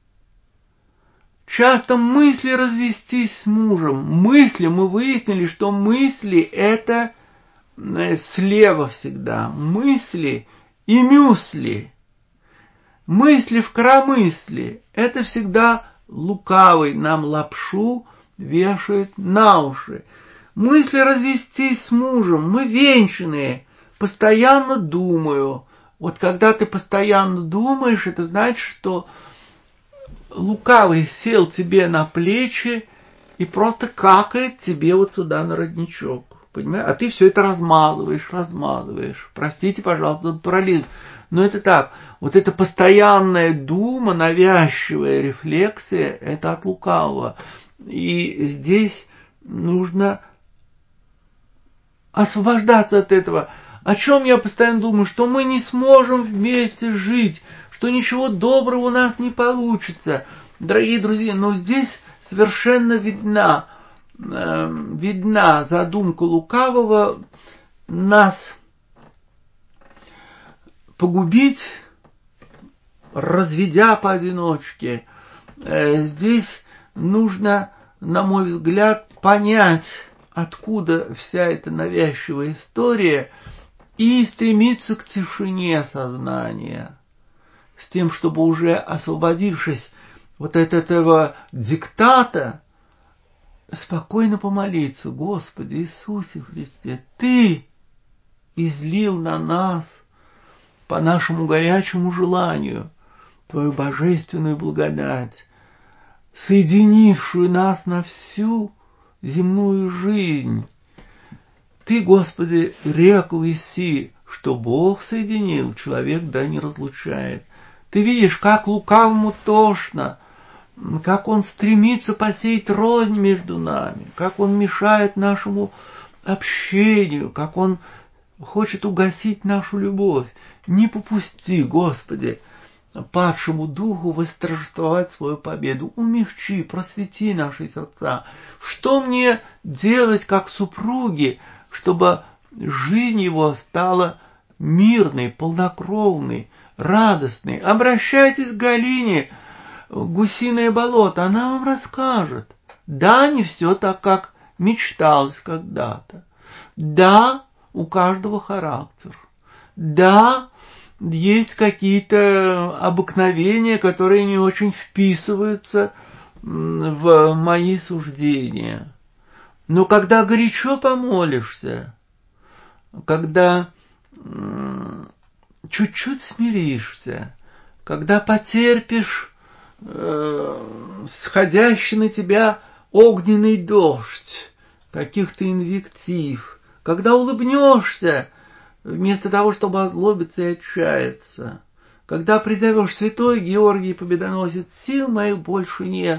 Часто мысли развестись с мужем. Мысли, мы выяснили, что мысли это слева всегда. Мысли и мюсли. Мысли в коромысли. Это всегда лукавый нам лапшу вешает на уши. Мысли развестись с мужем. Мы венчанные. Постоянно думаю. Вот когда ты постоянно думаешь, это значит, что лукавый сел тебе на плечи и просто какает тебе вот сюда на родничок. Понимаешь? А ты все это размалываешь, размалываешь. Простите, пожалуйста, за натурализм. Но это так. Вот эта постоянная дума, навязчивая рефлексия, это от лукавого. И здесь нужно освобождаться от этого. О чем я постоянно думаю? Что мы не сможем вместе жить, что ничего доброго у нас не получится. Дорогие друзья, но здесь совершенно видна, э, видна задумка лукавого нас погубить, разведя поодиночке. Э, здесь нужно, на мой взгляд, понять, откуда вся эта навязчивая история, и стремиться к тишине сознания, с тем, чтобы уже освободившись вот от этого диктата, спокойно помолиться: Господи Иисусе Христе, Ты излил на нас по нашему горячему желанию Твою божественную благодать, соединившую нас на всю земную жизнь. Ты, Господи, рекл еси, что Бог соединил, человек да не разлучает. Ты видишь, как лукавому тошно, как он стремится посеять рознь между нами, как он мешает нашему общению, как он хочет угасить нашу любовь. Не попусти, Господи, падшему духу восторжествовать свою победу. Умягчи, просвети наши сердца. Что мне делать, как супруги, чтобы жизнь его стала мирной, полнокровной, радостный. Обращайтесь к Галине, Гусиное болото, она вам расскажет. Да, не все так, как мечталось когда-то. Да, у каждого характер. Да, есть какие-то обыкновения, которые не очень вписываются в мои суждения. Но когда горячо помолишься, когда чуть-чуть смиришься, когда потерпишь э, сходящий на тебя огненный дождь, каких-то инвектив, когда улыбнешься, вместо того, чтобы озлобиться и отчаяться, когда призовешь: святой Георгий Победоносец, сил моих больше нет,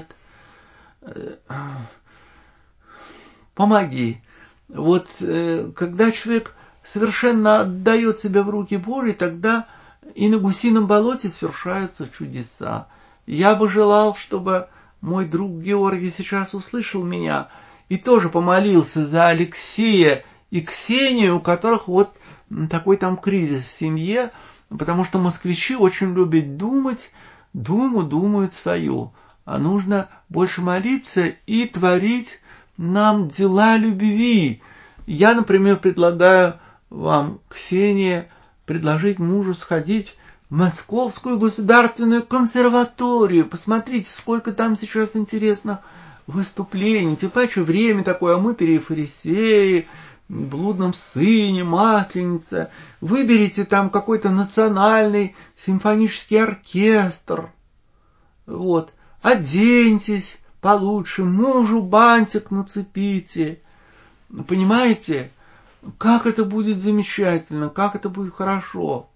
помоги. Вот э, когда человек совершенно отдает себя в руки Божьи, тогда и на Гусином болоте свершаются чудеса. Я бы желал, чтобы мой друг Георгий сейчас услышал меня и тоже помолился за Алексея и Ксению, у которых вот такой там кризис в семье, потому что москвичи очень любят думать, думу думают свою, а нужно больше молиться и творить нам дела любви. Я, например, предлагаю вам, Ксения, предложить мужу сходить в Московскую государственную консерваторию. Посмотрите, сколько там сейчас интересных выступлений. Тем паче время такое, а мы-то фарисеи, блудном сыне, масленица. Выберите там какой-то национальный симфонический оркестр. Вот. Оденьтесь получше, мужу бантик нацепите. Понимаете, как это будет замечательно, как это будет хорошо.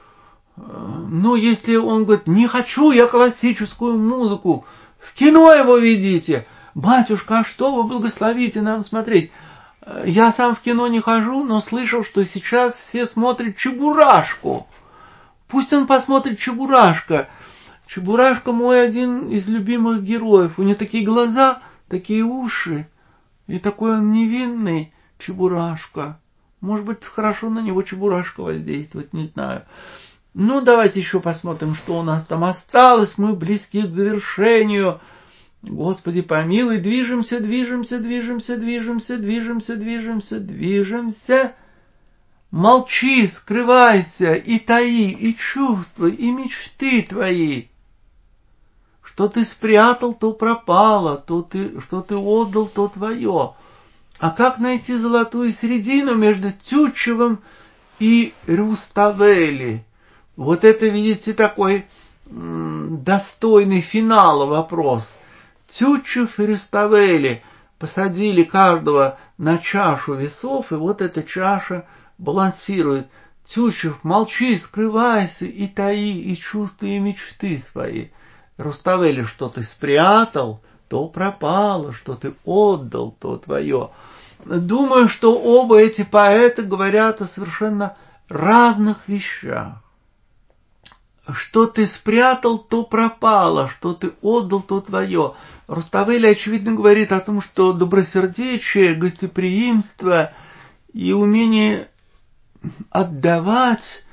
Но если он говорит: не хочу я классическую музыку, в кино его ведите. Батюшка, а что вы благословите нам смотреть? Я сам в кино не хожу, но слышал, что сейчас все смотрят Чебурашку. Пусть он посмотрит Чебурашка. Чебурашка мой один из любимых героев. У него такие глаза, такие уши. И такой он невинный, Чебурашка. Может быть, хорошо на него Чебурашка воздействовать, не знаю. Ну, давайте еще посмотрим, что у нас там осталось. Мы близки к завершению. Господи помилуй, движемся, движемся, движемся, движемся, движемся, движемся, движемся. Молчи, скрывайся, и таи, и чувства, и мечты твои. Что ты спрятал, то пропало, то ты, что ты отдал, то твое. А как найти золотую середину между Тютчевым и Руставели? Вот это, видите, такой м, достойный финала вопрос. Тютчев и Руставели посадили каждого на чашу весов, и вот эта чаша балансирует. Тютчев, молчи, скрывайся, и таи, и чувства, и мечты свои. Руставели, что ты спрятал, то пропало, что ты отдал, то твое. Думаю, что оба эти поэта говорят о совершенно разных вещах. Что ты спрятал, то пропало, что ты отдал, то твое. Руставели, очевидно, говорит о том, что добросердечие, гостеприимство и умение отдавать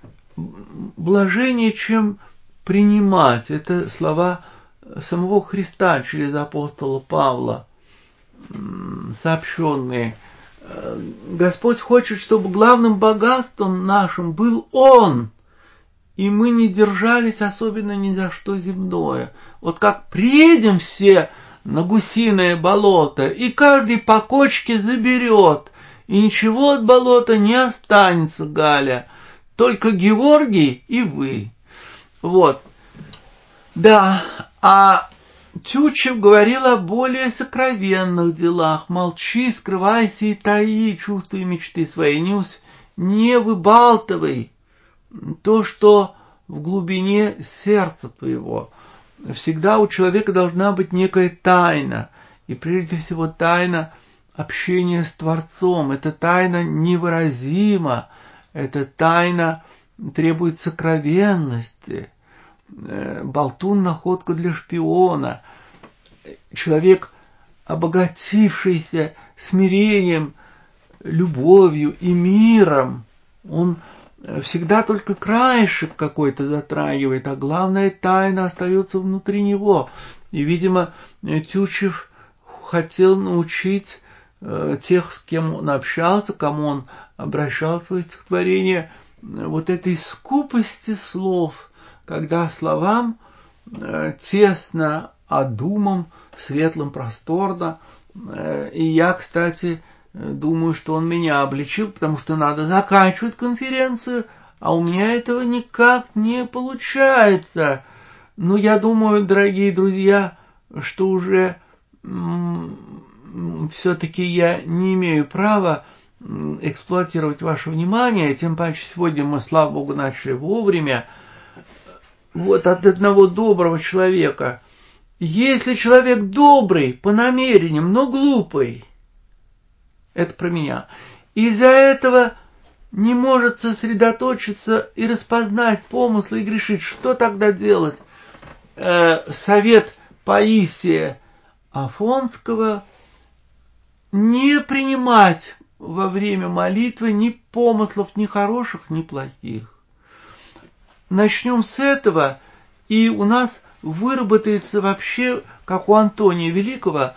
блажение, чем принимать. Это слова самого Христа через апостола Павла, сообщенные. Господь хочет, чтобы главным богатством нашим был Он, и мы не держались особенно ни за что земное. Вот как приедем все на Гусиное болото, и каждый по кочке заберет, и ничего от болота не останется, Галя, только Георгий и вы. Вот. Да, а Тютчев говорил о более сокровенных делах. Молчи, скрывайся и таи чувства и мечты свои. Не, не выбалтывай то, что в глубине сердца твоего. Всегда у человека должна быть некая тайна. И прежде всего тайна общения с Творцом. Эта тайна невыразима. Эта тайна требует сокровенности. Болтун — находка для шпиона. Человек, обогатившийся смирением, любовью и миром, он всегда только краешек какой-то затрагивает, а главная тайна остается внутри него. И, видимо, Тютчев хотел научить э, тех, с кем он общался, кому он обращал свои стихотворения, вот этой скупости слов, когда словам э, тесно, а думам светлым, просторно. Э, и я, кстати, думаю, что он меня обличил, потому что надо заканчивать конференцию, а у меня этого никак не получается. Ну, я думаю, дорогие друзья, что уже м- все-таки я не имею права эксплуатировать ваше внимание, тем паче сегодня мы, слава Богу, начали вовремя. Вот от одного доброго человека. Если человек добрый по намерениям, но глупый, это про меня, из-за этого не может сосредоточиться и распознать помыслы и грешить, что тогда делать? Э, совет Паисия Афонского: не принимать во время молитвы ни помыслов, ни хороших, ни плохих. Начнем с этого, и у нас выработается вообще, как у Антония Великого,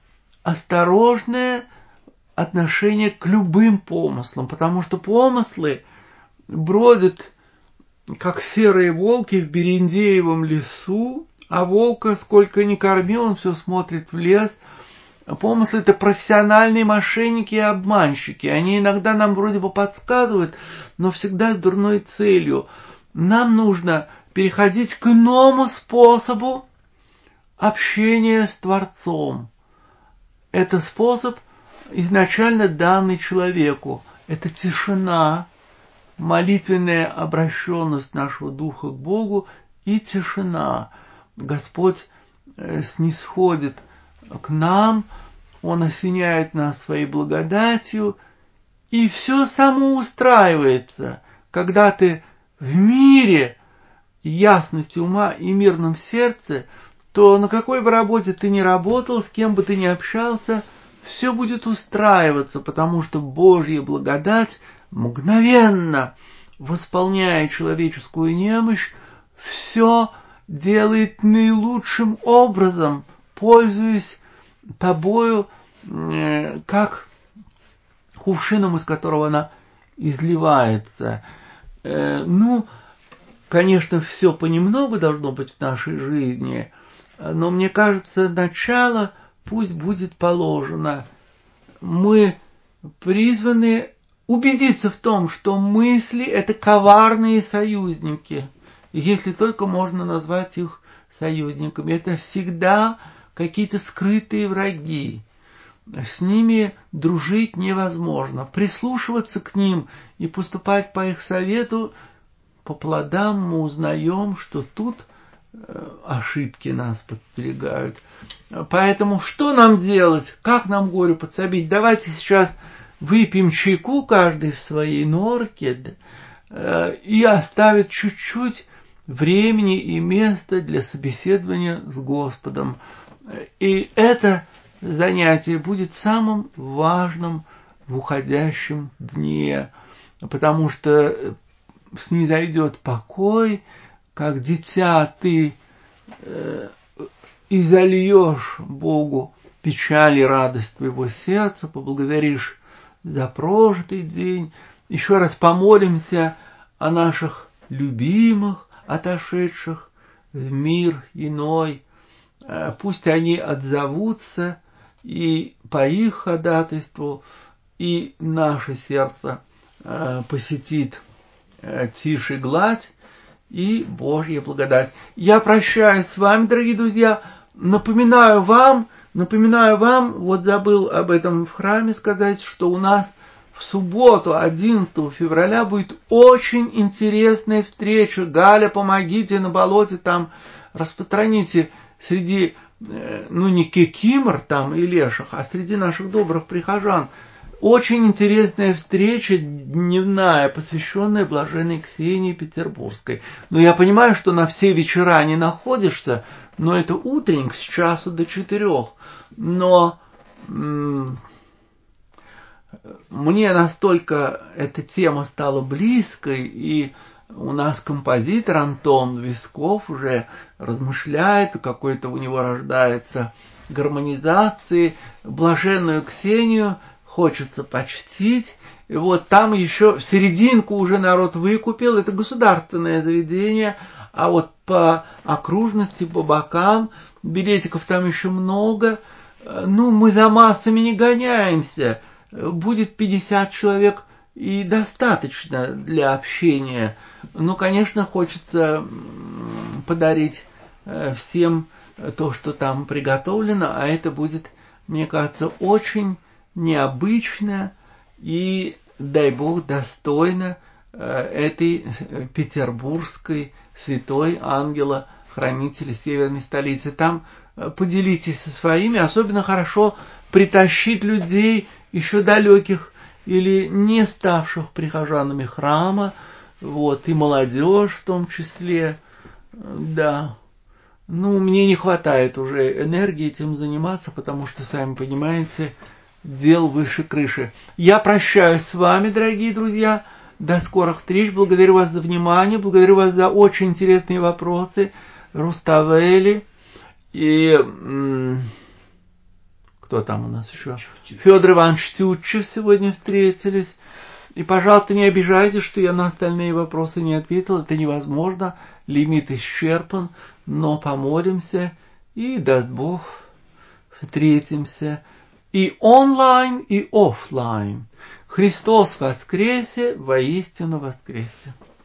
осторожное отношение к любым помыслам, потому что помыслы бродят, как серые волки в Берендеевом лесу, а волка сколько ни корми, он все смотрит в лес. Помыслы — это профессиональные мошенники и обманщики. Они иногда нам вроде бы подсказывают, но всегда с дурной целью. Нам нужно переходить к иному способу общения с Творцом. Это способ, изначально данный человеку. Это тишина, молитвенная обращенность нашего духа к Богу и тишина. Господь снисходит к нам, Он осеняет нас своей благодатью, и все самоустраивается. Когда ты в мире, ясности ума и мирном сердце, то на какой бы работе ты ни работал, с кем бы ты ни общался, все будет устраиваться, потому что Божья благодать мгновенно, восполняя человеческую немощь, все делает наилучшим образом, пользуясь тобою, э, как кувшином, из которого она изливается. Э, ну, конечно, все понемногу должно быть в нашей жизни, но мне кажется, начало пусть будет положено. Мы призваны убедиться в том, что мысли — это коварные союзники, если только можно назвать их союзниками. Это всегда какие-то скрытые враги. С ними дружить невозможно. Прислушиваться к ним и поступать по их совету, по плодам мы узнаем, что тут ошибки нас подстерегают. Поэтому что нам делать? Как нам горю подсобить? Давайте сейчас выпьем чайку каждый в своей норке и оставить чуть-чуть времени и места для собеседования с Господом. И это занятие будет самым важным в уходящем дне, потому что снизойдет покой, как дитя ты э, изольешь Богу печаль и радость твоего сердца, поблагодаришь за прожитый день, еще раз помолимся о наших любимых, отошедших в мир иной. Э, пусть они отзовутся, и по их ходатайству и наше сердце э, посетит э, тишь и гладь, и Божья благодать. Я прощаюсь с вами, дорогие друзья. Напоминаю вам, напоминаю вам, вот забыл об этом в храме сказать, что у нас в субботу, одиннадцатого февраля, будет очень интересная встреча. Галя, помогите на болоте, там распространите среди, ну не кикимор там и леших, а среди наших добрых прихожан. Очень интересная встреча дневная, посвященная блаженной Ксении Петербургской. Но я понимаю, что на все вечера не находишься, но это утренник с часу до четырех. Но м- мне настолько эта тема стала близкой, и у нас композитор Антон Висков уже размышляет, какой-то у него рождается гармонизации. Блаженную Ксению хочется почтить. И вот там еще в серединку уже народ выкупил. Это государственное заведение. А вот по окружности, по бокам билетиков там еще много. Ну, мы за массами не гоняемся. Будет пятьдесят человек и достаточно для общения. Ну, конечно, хочется подарить всем то, что там приготовлено, а это будет, мне кажется, очень необычно и, дай Бог, достойно этой петербургской святой ангела-хранителя северной столицы. Там поделитесь со своими, особенно хорошо притащить людей еще далеких или не ставших прихожанами храма, вот, и молодежь в том числе, да. Ну, мне не хватает уже энергии этим заниматься, потому что, сами понимаете, дел выше крыши. Я прощаюсь с вами, дорогие друзья. До скорых встреч. Благодарю вас за внимание. Благодарю вас за очень интересные вопросы. Руставели. И м- кто там у нас еще? Федор Иванович Тютчев сегодня встретились. И, пожалуйста, не обижайтесь, что я на остальные вопросы не ответил. Это невозможно. Лимит исчерпан. Но помолимся. И, даст Бог, встретимся. И онлайн, и офлайн. Христос воскресе, воистину воскресе.